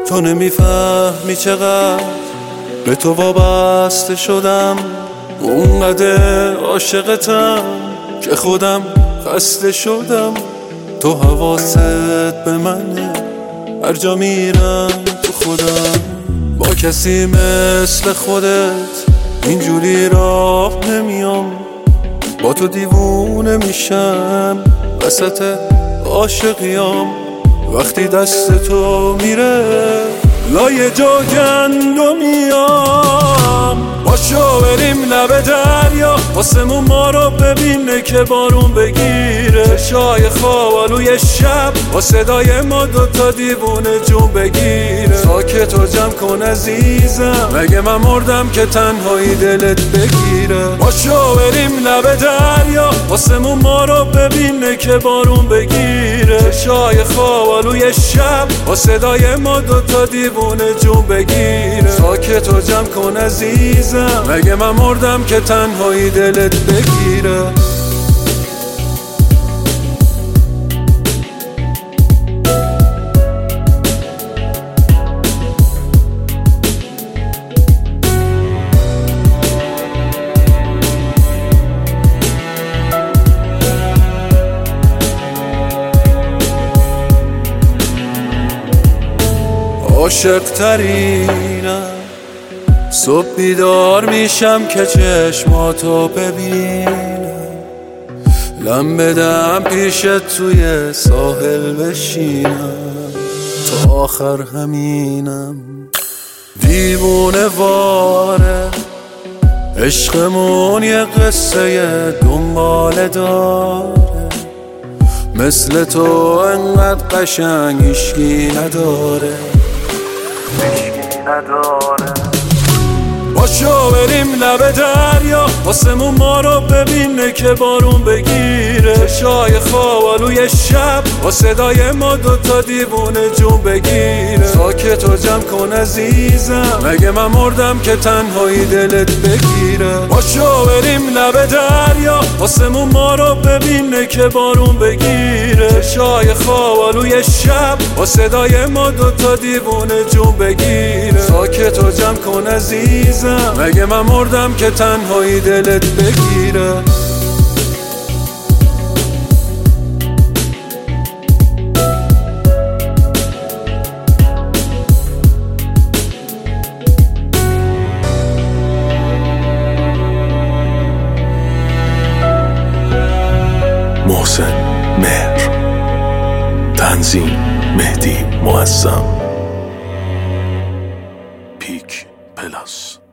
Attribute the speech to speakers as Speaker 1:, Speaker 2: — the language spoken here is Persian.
Speaker 1: تو نمیفهمی چقدر به تو وابسته شدم، اونقدر عاشقتم که خودم خسته شدم. تو حواست به منه، هر جا میرم تو خودم. با کسی مثل خودت اینجوری راه نمیام، با تو دیوونه میشم وسط عاشقیام. وقتی دست تو میره لای جا گندمیام. باشو بریم لب دریا، آسمون ما رو ببینه که بارون بگیره. چشای خوابالوی شب با صدای ما دوتا دیوونه جون بگیره. ساکت و جمع کن عزیزم، مگه من مردم که تنهایی دلت بگیره. باشو بریم لب دریا، آسمون ما رو ببینه که بارون بگیره. چشای خوابالوی شب با صدای ما دوتا دیوونه جون بگیره. ساکت و جمع کن عزیزم، مگه من مردم که تنهایی دلت بگیره. عاشق ترینم، صبح بیدار میشم که چشماتو ببینم. لم بدم پیشت توی ساحل بشینم، تا آخر همینم. دیوونه واره عشقمون یه قصه دنباله داره، مثل تو انقدر قشنگ هیچکی نداره. باشو بریم لب دریا، آسمون ما رو ببینه که بارون بگیره. چشای خوابالوی شب با صدای ما دوتا دیوونه جون بگیره. ساکت و جمع کن عزیزم، مگه من مردم که تنهایی دلت بگیره. باشو بریم لب دریا، آسمون ما رو ببینه که بارون بگیره. چشای خوابالوی شب با صدای ما دوتا دیوونه جون بگیره. ساکت و جمع کن عزیزم، مگه من مردم که تنهایی دلت بگیره.
Speaker 2: محسن مهر، تنظیم مهدی معظم، پیک پلاس.